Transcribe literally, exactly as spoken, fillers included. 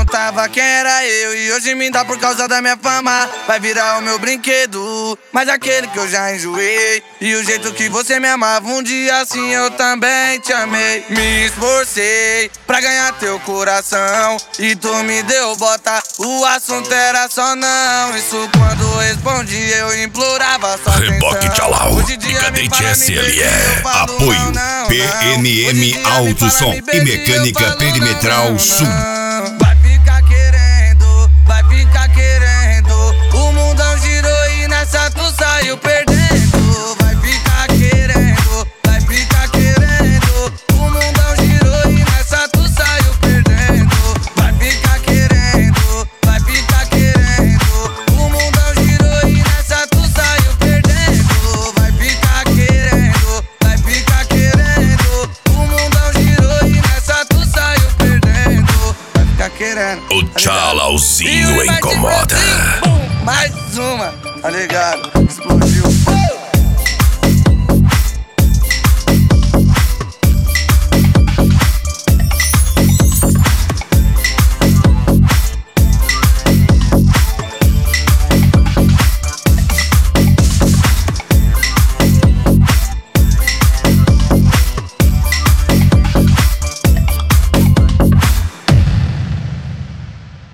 não tava, quem era eu? E hoje me dá por causa da minha fama. Vai virar o meu brinquedo, mas aquele que eu já enjoei. E o jeito que você me amava, um dia assim eu também te amei. Me esforcei pra ganhar teu coração e tu me deu bota, o assunto era só não. Isso quando respondi eu implorava só atenção. Reboque Tchalau, Decadente S L E, apoio P M M Alto Som e Mecânica Perimetral Sul. Vai ficar querendo, vai ficar querendo, o mundão girou e nessa tu saiu perdendo. Vai ficar querendo, vai ficar querendo, o mundão girou e nessa tu saiu perdendo. Vai ficar querendo, vai ficar querendo, o mundão girou e nessa tu saiu perdendo. Vai ficar querendo, vai ficar querendo, o mundão girou e nessa tu saiu perdendo. Vai ficar querendo. O Tchalauzinho incomoda. Mais uma, tá ligado? Explodiu.